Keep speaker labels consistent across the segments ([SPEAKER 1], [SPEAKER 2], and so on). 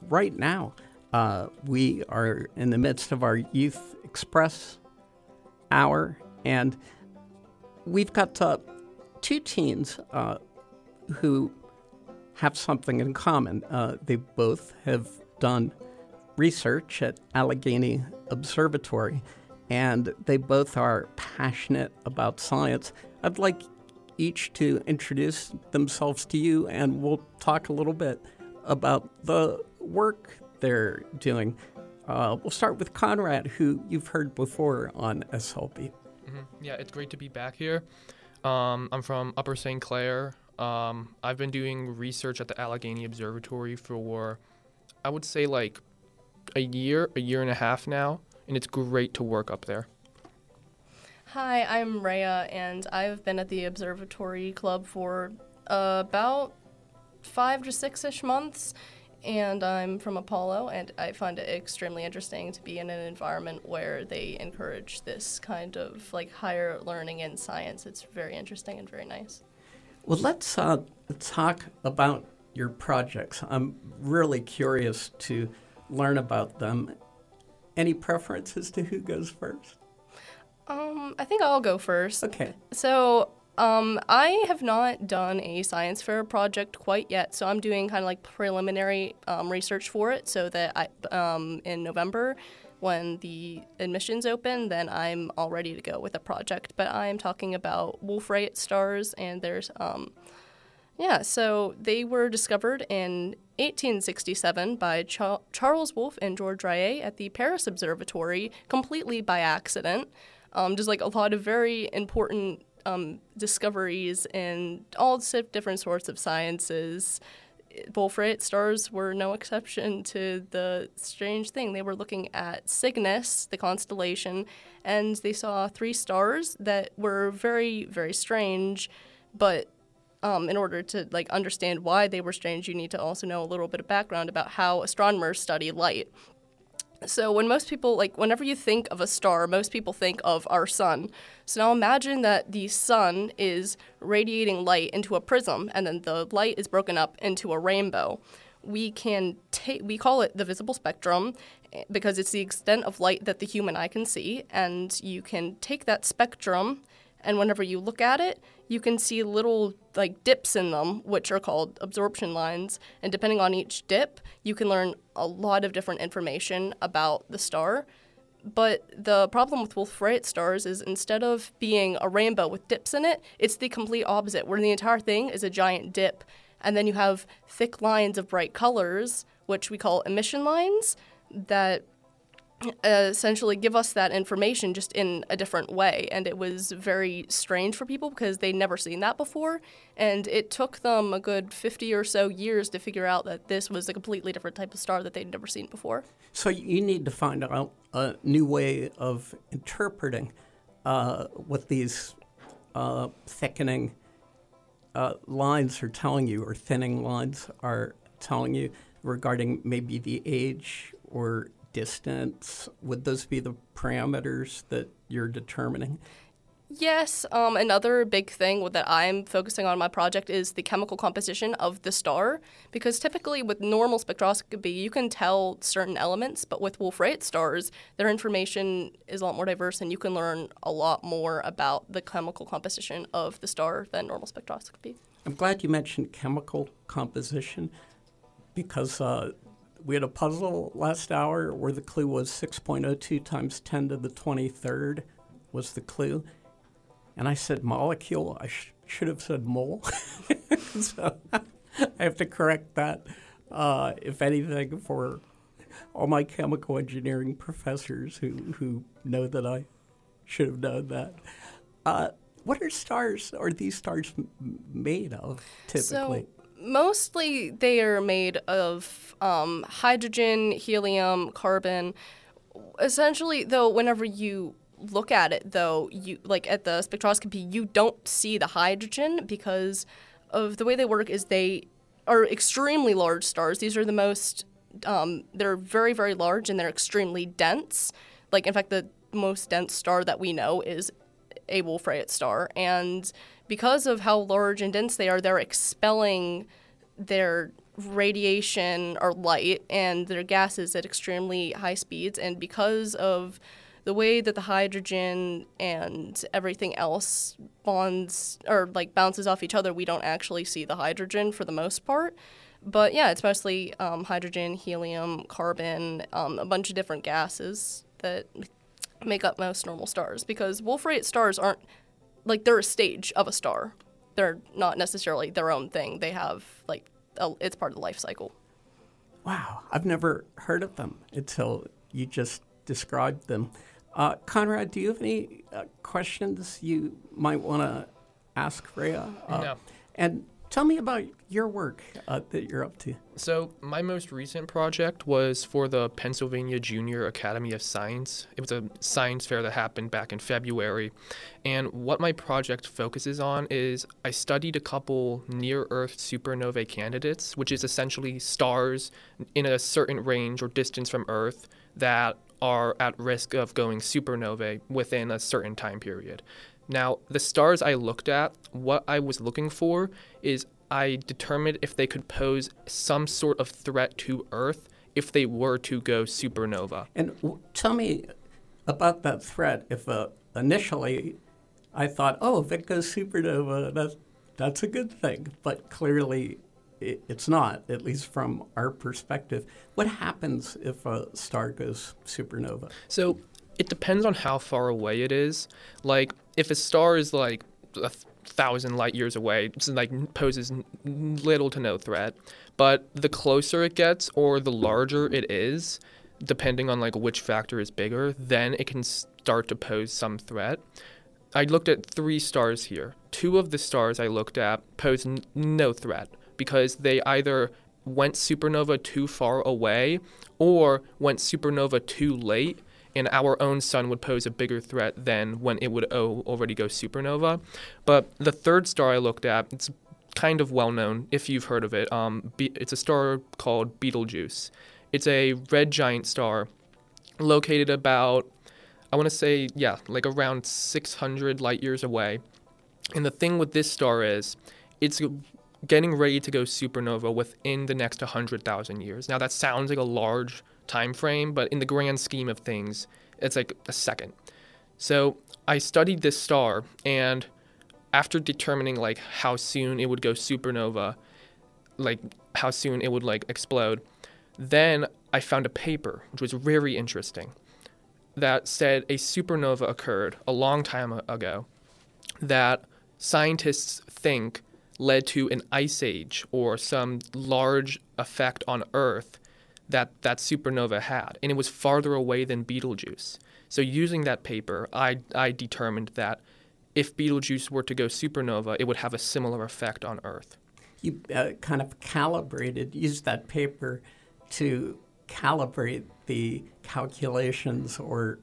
[SPEAKER 1] right now, we are in the midst of our Youth Express hour, and we've got two teens who have something in common. They both have done research at Allegheny Observatory, and they both are passionate about science. I'd like each to introduce themselves to you, and we'll talk a little bit about the work they're doing. We'll start with Conrad, who you've heard before on SLB.
[SPEAKER 2] Mm-hmm. Yeah, it's great to be back here. I'm from Upper St. Clair. I've been doing research at the Allegheny Observatory for, I would say, like a year and a half now, and it's great to work up there.
[SPEAKER 3] Hi, I'm Rhea, and I've been at the Observatory Club for about 5 to 6-ish months, and I'm from Apollo, and I find it extremely interesting to be in an environment where they encourage this kind of like higher learning in science. It's very interesting and very nice.
[SPEAKER 1] Well, let's talk about your projects. I'm really curious to learn about them. Any preferences to who goes first?
[SPEAKER 3] I think I'll go first.
[SPEAKER 1] Okay.
[SPEAKER 3] So, I have not done a science fair project quite yet, so I'm doing kind of like preliminary research for it so that in November, when the admissions open, then I'm all ready to go with a project. But I'm talking about Wolf-Rayet stars, and there's, so they were discovered in 1867 by Charles Wolf and George Rayet at the Paris Observatory, completely by accident. Just like a lot of very important discoveries in all different sorts of sciences. Wolf-Rayet stars were no exception to the strange thing. They were looking at Cygnus, the constellation, and they saw 3 stars that were very, very strange. But in order to like understand why they were strange, you need to also know a little bit of background about how astronomers study light. So whenever you think of a star, most people think of our sun. So now imagine that the sun is radiating light into a prism, and then the light is broken up into a rainbow. We call it the visible spectrum because it's the extent of light that the human eye can see, and you can take that spectrum, and whenever you look at it, you can see little like dips in them, which are called absorption lines. And depending on each dip, you can learn a lot of different information about the star. But the problem with Wolf-Rayet stars is instead of being a rainbow with dips in it, it's the complete opposite, where the entire thing is a giant dip. And then you have thick lines of bright colors, which we call emission lines, that essentially give us that information just in a different way. And it was very strange for people because they'd never seen that before. And it took them a good 50 or so years to figure out that this was a completely different type of star that they'd never seen before.
[SPEAKER 1] So you need to find out a new way of interpreting what these thickening lines are telling you, or thinning lines are telling you regarding maybe the age or distance. Would those be the parameters that you're determining?
[SPEAKER 3] Yes. Another big thing that I'm focusing on in my project is the chemical composition of the star, because typically with normal spectroscopy, you can tell certain elements, but with Wolf-Rayet stars, their information is a lot more diverse, and you can learn a lot more about the chemical composition of the star than normal spectroscopy.
[SPEAKER 1] I'm glad you mentioned chemical composition, because we had a puzzle last hour where the clue was 6.02 times 10 to the 23rd was the clue. And I said molecule. I should have said mole. So I have to correct that, if anything, for all my chemical engineering professors who know that I should have known that. What are these stars made of typically?
[SPEAKER 3] So, mostly they are made of hydrogen, helium, carbon. Essentially, though, whenever you look at it, though, you like at the spectroscopy, you don't see the hydrogen because of the way they work is they are extremely large stars. These are the most, they're very, very large, and they're extremely dense. Like, in fact, the most dense star that we know is a Wolf-Rayet star. And because of how large and dense they are, they're expelling their radiation or light, and they're gases at extremely high speeds. And because of the way that the hydrogen and everything else bonds or like bounces off each other, we don't actually see the hydrogen for the most part. But yeah, it's mostly hydrogen, helium, carbon, a bunch of different gases that make up most normal stars. Because Wolf-Rayet stars aren't, like, they're a stage of a star. They're not necessarily their own thing. They have, like, it's part of the life cycle.
[SPEAKER 1] Wow, I've never heard of them until you just described them. Conrad, do you have any questions you might want to ask Rhea?
[SPEAKER 2] No.
[SPEAKER 1] And tell me about your work that you're up to.
[SPEAKER 2] So my most recent project was for the Pennsylvania Junior Academy of Science. It was a science fair that happened back in February. And what my project focuses on is I studied a couple near-Earth supernovae candidates, which is essentially stars in a certain range or distance from Earth that are at risk of going supernovae within a certain time period. Now, the stars I looked at, what I was looking for is I determined if they could pose some sort of threat to Earth if they were to go supernova.
[SPEAKER 1] And tell me about that threat. If initially I thought, oh, if it goes supernova, that's a good thing. But clearly it's not, at least from our perspective. What happens if a star goes supernova?
[SPEAKER 2] So it depends on how far away it is. Like, if a star is like 1,000 light years away, it's like poses little to no threat. But the closer it gets or the larger it is, depending on like which factor is bigger, then it can start to pose some threat. I looked at 3 stars here. 2 of the stars I looked at pose no threat because they either went supernova too far away or went supernova too late, and our own sun would pose a bigger threat than when it would already go supernova. But the 3rd star I looked at, it's kind of well known if you've heard of it. It's a star called Betelgeuse. It's a red giant star located about, I want to say, like around 600 light years away. And the thing with this star is it's getting ready to go supernova within the next 100,000 years. Now, that sounds like a large time frame, but in the grand scheme of things, it's like a second. So I studied this star, and after determining like how soon it would go supernova, like how soon it would like explode, then I found a paper, which was very interesting, that said a supernova occurred a long time ago that scientists think led to an ice age or some large effect on Earth that supernova had. And it was farther away than Betelgeuse. So using that paper, I determined that if Betelgeuse were to go supernova, it would have a similar effect on Earth.
[SPEAKER 1] You kind of used that paper to calibrate the calculations or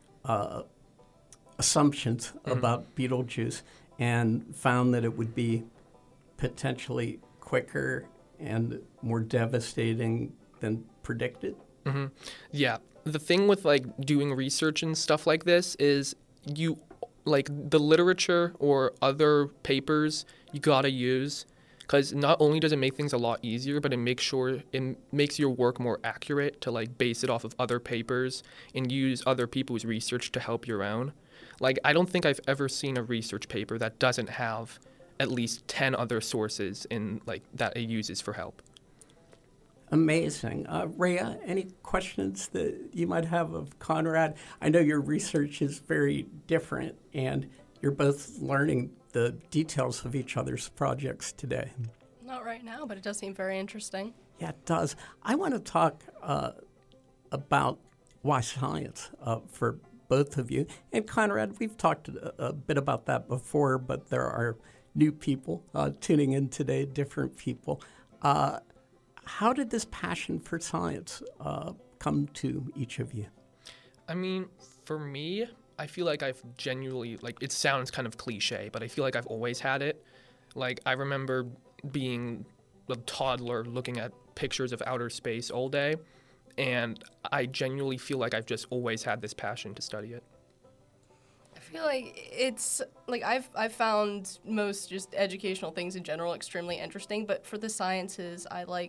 [SPEAKER 1] assumptions about Betelgeuse and found that it would be potentially quicker and more devastating than predicted?
[SPEAKER 2] Mm-hmm. Yeah. The thing with like doing research and stuff like this is you like the literature or other papers you gotta use, because not only does it make things a lot easier, but it makes your work more accurate to like base it off of other papers and use other people's research to help your own. Like, I don't think I've ever seen a research paper that doesn't have at least 10 other sources in like that it uses for help.
[SPEAKER 1] Amazing. Rhea, any questions that you might have of Conrad? I know your research is very different, and you're both learning the details of each other's projects today.
[SPEAKER 3] Not right now, but it does seem very interesting.
[SPEAKER 1] Yeah, it does. I want to talk about why science for both of you. And Conrad, we've talked a bit about that before, but there are new people tuning in today, different people. How did this passion for science come to each of you?
[SPEAKER 2] I mean, for me, I feel like I've genuinely, like, it sounds kind of cliche, but I feel like I've always had it. Like, I remember being a toddler looking at pictures of outer space all day, and I genuinely feel like I've just always had this passion to study it.
[SPEAKER 3] I feel like it's like I've found most just educational things in general extremely interesting, but for the sciences, I like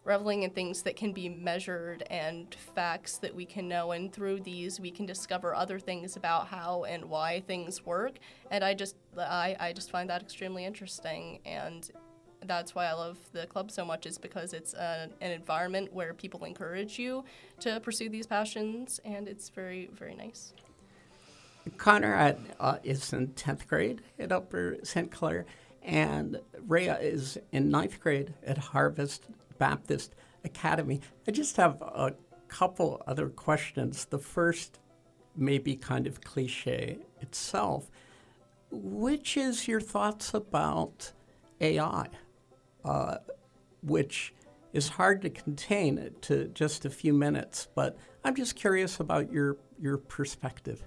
[SPEAKER 3] reveling in things that can be measured and facts that we can know, and through these we can discover other things about how and why things work. And I just find that extremely interesting, and that's why I love the club so much, is because it's an environment where people encourage you to pursue these passions, and it's very, very nice.
[SPEAKER 1] Conrad is in 10th grade at Upper St. Clair, and Rhea is in 9th grade at Harvest Baptist Academy. I just have a couple other questions. The first may be kind of cliche itself. Which is your thoughts about AI, which is hard to contain to just a few minutes, but I'm just curious about your perspective.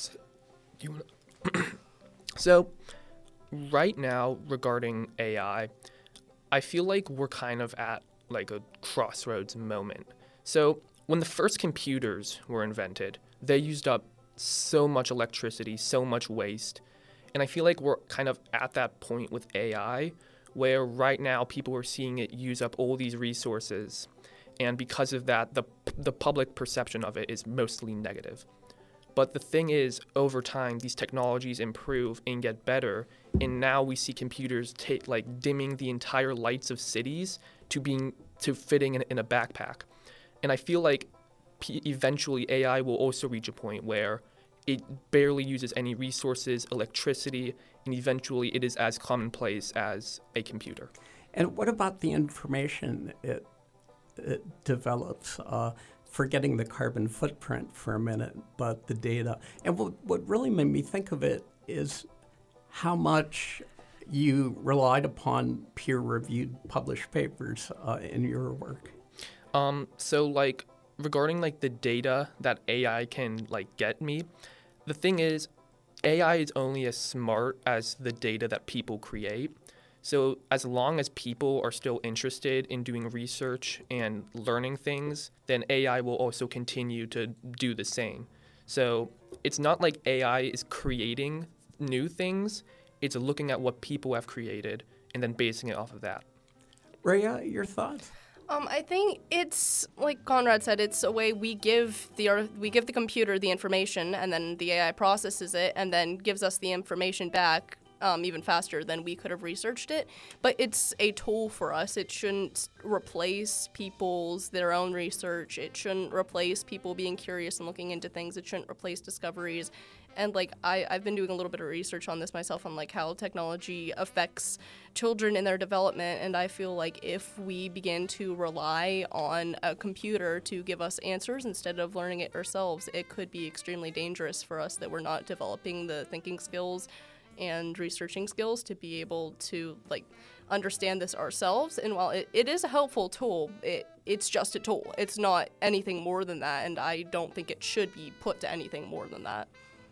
[SPEAKER 2] So, right now, regarding AI, I feel like we're kind of at like a crossroads moment. So, when the first computers were invented, they used up so much electricity, so much waste. And I feel like we're kind of at that point with AI, where right now people are seeing it use up all these resources. And because of that, the public perception of it is mostly negative. But the thing is, over time, these technologies improve and get better, and now we see computers dimming the entire lights of cities to fitting in a backpack. And I feel like eventually AI will also reach a point where it barely uses any resources, electricity, and eventually it is as commonplace as a computer.
[SPEAKER 1] And what about the information it develops? Forgetting the carbon footprint for a minute, but the data. And what really made me think of it is how much you relied upon peer-reviewed published papers in your work.
[SPEAKER 2] So regarding the data that AI can get me, the thing is, AI is only as smart as the data that people create. So as long as people are still interested in doing research and learning things, then AI will also continue to do the same. So it's not like AI is creating new things. It's looking at what people have created and then basing it off of that.
[SPEAKER 1] Rhea, your thoughts?
[SPEAKER 3] I think it's like Conrad said. It's a way we give the computer the information, and then the AI processes it, and then gives us the information back even faster than we could have researched it. But it's a tool for us. It shouldn't replace their own research. It shouldn't replace people being curious and looking into things. It shouldn't replace discoveries. And I've been doing a little bit of research on this myself, on how technology affects children in their development. And I feel like if we begin to rely on a computer to give us answers instead of learning it ourselves, it could be extremely dangerous for us, that we're not developing the thinking skills and researching skills to be able to understand this ourselves. And while it is a helpful tool, it's just a tool. It's not anything more than that, and I don't think it should be put to anything more than that.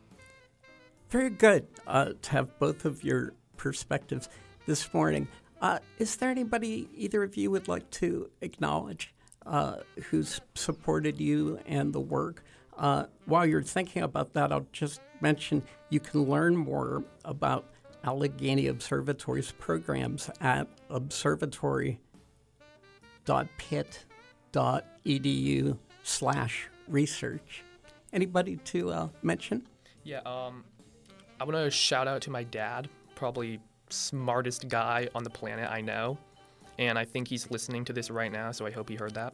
[SPEAKER 1] Very good to have both of your perspectives this morning. Is there anybody either of you would like to acknowledge who's supported you and the work? While you're thinking about that, I'll just mention you can learn more about Allegheny Observatory's programs at observatory.pitt.edu/research. Anybody to mention?
[SPEAKER 2] Yeah, I want to shout out to my dad, probably smartest guy on the planet I know. And I think he's listening to this right now, so I hope he heard that.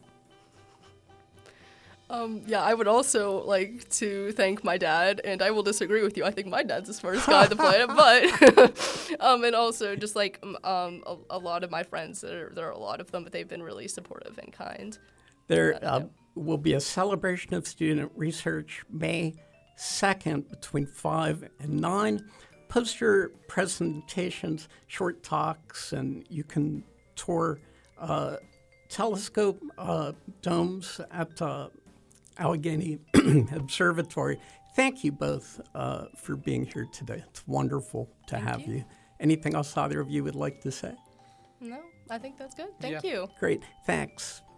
[SPEAKER 3] I would also like to thank my dad, and I will disagree with you. I think my dad's the smartest guy on the planet, but and also just a lot of my friends. There are a lot of them, but they've been really supportive and kind.
[SPEAKER 1] There will be a celebration of student research May 2nd between 5 and 9. Poster presentations, short talks, and you can tour telescope domes at Allegheny Observatory. Thank you both for being here today. It's wonderful to have you. Anything else either of you would like to say?
[SPEAKER 3] No, I think that's good. Thank you.
[SPEAKER 1] Great. Thanks.